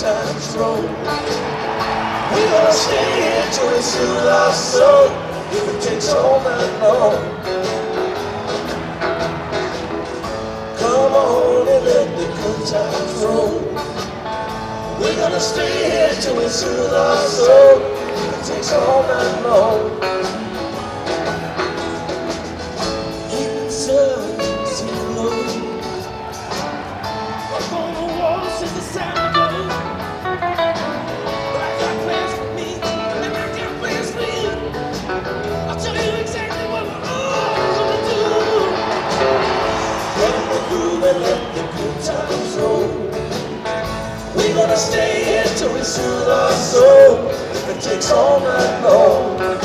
times roll. We're gonna stay here till we soothe our soul. If it takes all night long. Come on and let the good times roll. We're gonna stay here till we soothe our soul. If it takes all night long. Even sun so low. Up on the wall since the sound goes. But I got plans for me, and I got plans for you. I'll tell you exactly what we're all gonna do. Let the groove and let the good times roll. We're gonna stay here till we soothe our soul. If it takes all night long.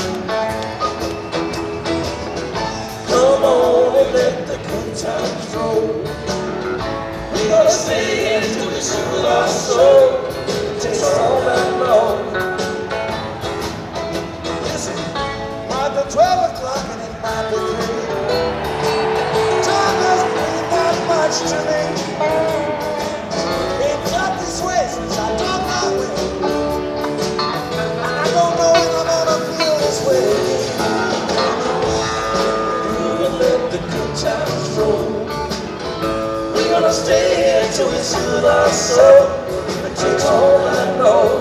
Come on and let the good times roll. We're gonna stay here till we soothe our soul. It takes all night long. Listen, might be 12 o'clock and it might be 3. Time doesn't mean that much to me. It felt this way since I took my way. And I don't know if I'm gonna feel this way. We'll let the good times roll. We're gonna stay here till we soothe our soul. It takes all night long.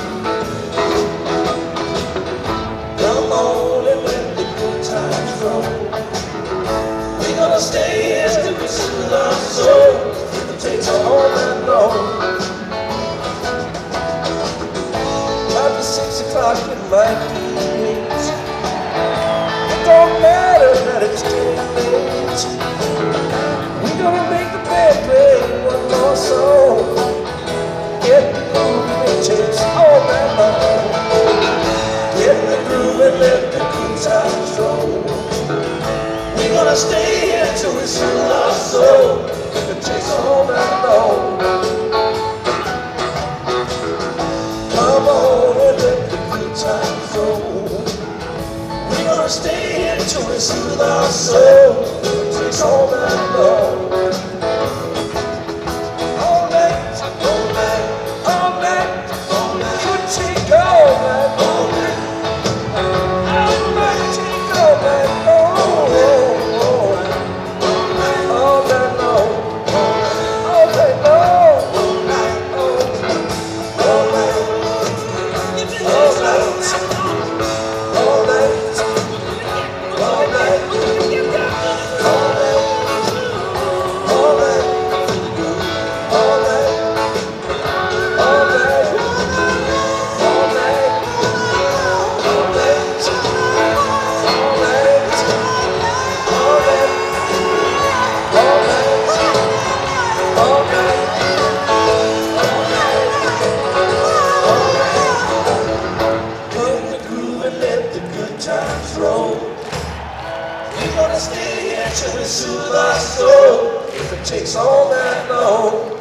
Come on and let the good times roll. We're gonna stay here till we soothe our soul. It takes all night long. Might be 6 o'clock, it might be 8. It don't matter that it's getting late. We're gonna make the band play one more song. Get the groove, it takes all night long. Get the groove and let the good times roll. We're gonna stay here till we soothe our soul. It takes all night long. Come on and let the good times roll. We're gonna stay here till we soothe our soul. It takes all night long. All night, all night, all night, all night. Could take all night, all night. All night, take all night, all night, all night, all night long, all night long, all night, all night, all night, all night, all night, all night, times roll. We're gonna stay here till we soothe our soul. If it takes all night long.